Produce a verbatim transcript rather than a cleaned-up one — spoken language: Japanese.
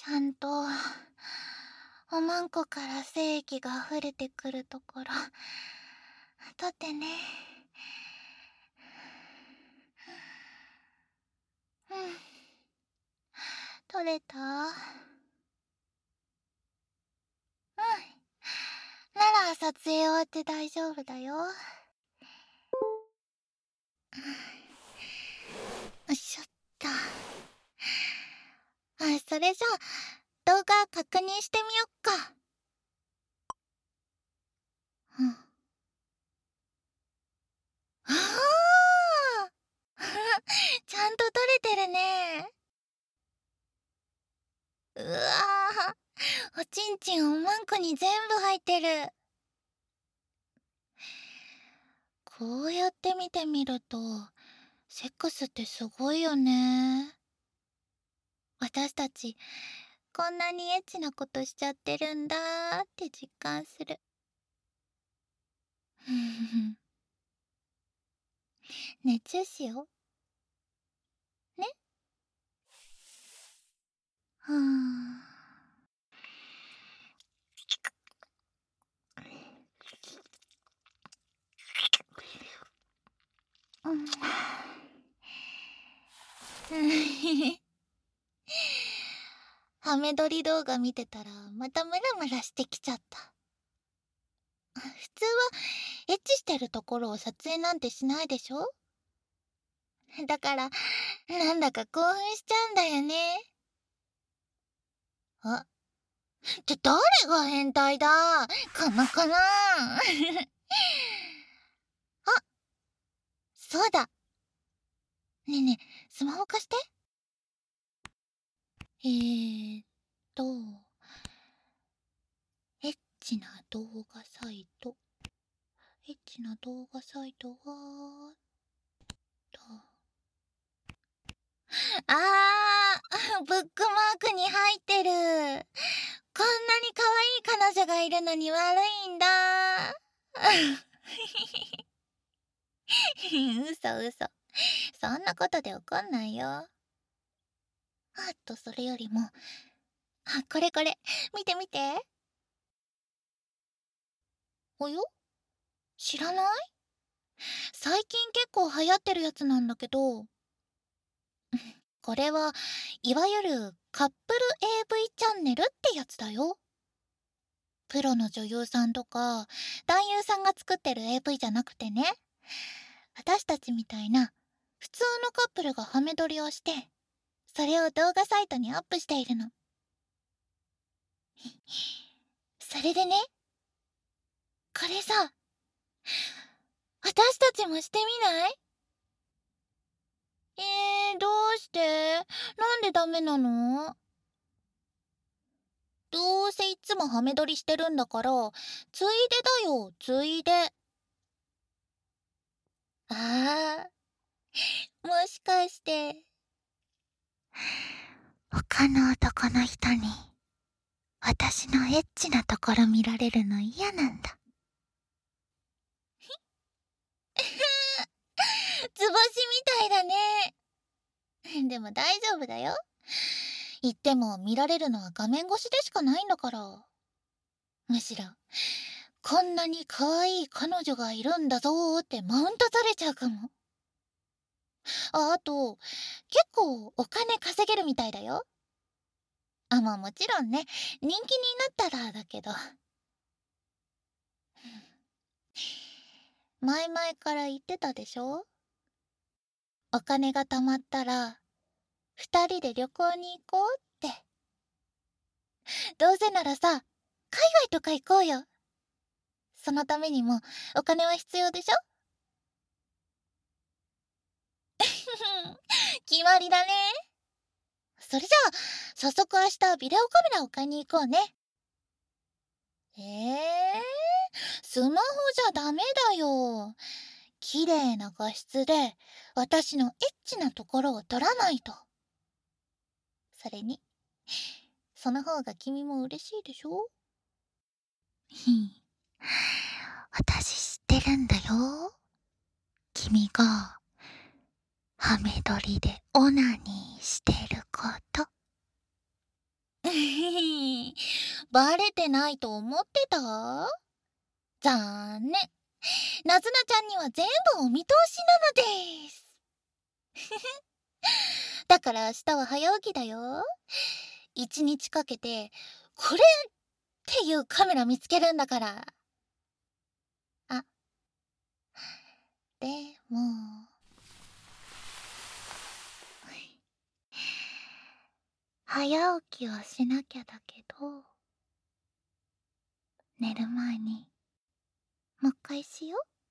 ちゃんとおまんこから精液が溢れてくるところ撮ってね。うん、撮れた？うん、なら撮影終わって大丈夫だよ。よいしょっと。あ、それじゃあ動画確認してみよっか。うん。ああちゃんと撮れてるね。うわー、おちんちんおまんこに全部入ってる。こうやって見てみるとセックスってすごいよね。私たちこんなにエッチなことしちゃってるんだーって実感する。ね、チューしようね。はあ。うん。ハメ撮り動画見てたらまたムラムラしてきちゃった。普通はエッチしてるところを撮影なんてしないでしょ。だからなんだか興奮しちゃうんだよね。あ、って誰が変態だかなかなあ、そうだ。ねえねえ、スマホ貸して。えーっと、エッチな動画サイト。エッチな動画サイトは、と。あー、ブックマークに入ってる。こんなに可愛い彼女がいるのに悪いんだ。嘘嘘。そんなことで怒んないよ。あとそれよりも、あ、これこれ、見て見て。およ？知らない？最近結構流行ってるやつなんだけど、これはいわゆるカップル エーブイ チャンネルってやつだよ。プロの女優さんとか男優さんが作ってる エーブイ じゃなくてね、私たちみたいな普通のカップルがハメ撮りをして、それを動画サイトにアップしているの。それでね、これさ、私たちもしてみない？えー、どうして？なんでダメなの？どうせいつもハメ撮りしてるんだから、ついでだよ、ついで。ああ、もしかして、他の男の人に、私のエッチなところ見られるの嫌なんだ。図星みたいだね。でも大丈夫だよ。言っても見られるのは画面越しでしかないんだから。むしろ、こんなに可愛い彼女がいるんだぞーってマウントされちゃうかも。あ、あと、結構お金稼げるみたいだよ。あ、まあもちろんね、人気になったらだけど。前々から言ってたでしょ？お金が貯まったら、二人で旅行に行こうって。どうせならさ、海外とか行こうよ。そのためにもお金は必要でしょ？決まりだね。それじゃあ、早速明日ビデオカメラを買いに行こうね。えー、スマホじゃダメだよ。綺麗な画質で私のエッチなところを撮らないと。それに、その方が君も嬉しいでしょ？ひん。私知ってるんだよ。君がハメ撮りでオナニーしてること。 バレてないと思ってた？残念。なずなちゃんには全部お見通しなのです。だから明日は早起きだよ。一日かけて、これっていうカメラ見つけるんだから。あ、でも、早起きはしなきゃだけど、寝る前に、もう一回しよう。